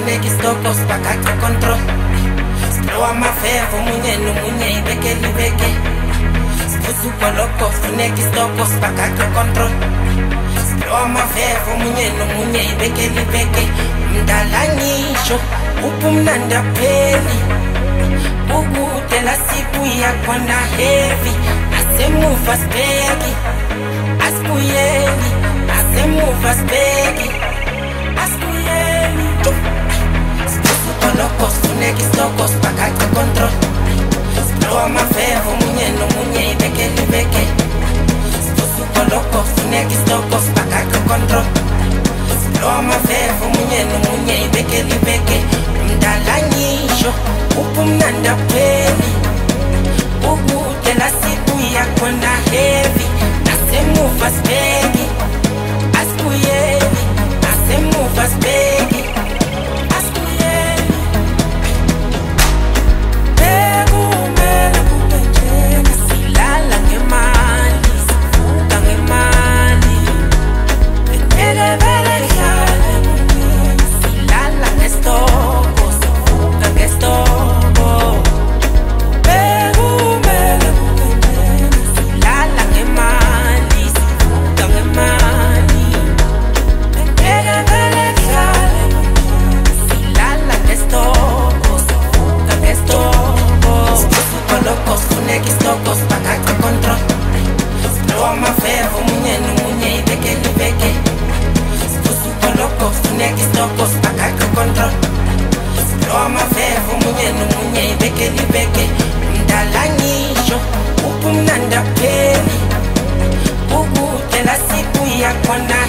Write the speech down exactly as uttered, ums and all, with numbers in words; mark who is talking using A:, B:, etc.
A: funeka istokos phakathi control. Silowa amafevo munye nomunye ibeke libeke. Sifusuko loko funeka istokos phakathi control. Silowa amafevo munye nomunye ibeke libeke. Mdala ngisho upumnandi apheli. Ukudela sibuya khona heavy. Asemuva sibheki asibuyeli. Asemuva sibheki asibuyeli. Sifusuko loko funeka istokos phakathi control. Silowa amafevo munye nomunye ibeke libeke. Sifusuko loko funeka istokos phakathi control. Silowa amafevo munye nomunye ibeke libeke. Mdala ngisho upumnandi apheli. Ukudela sibuya khona heavy. Asemuva sibheki asibuyeli. Asemuva sibheki asibuyeli. Bekumele kube njena. Silala ngemali, sivuka ngemali. Kumele vele hlale kunjena. Silala ngesitoko, sivuka ngesitoko. Bekumele kube njena. Silala ngemali, sivuka ngemali. Kumele vele hlale kunjena. Silala ngesitoko, sivuka ngesitoko. Sifusuko loko funeka istokos phakathi control. Silowa amafevo munye nomunye ibeke libeke. Sifusuko loko funeka istokos phakathi control. Silowa amafevo munye nomunye ibeke libeke. Mdala ngisho upumnandi apheli. Ukudela sibuya khona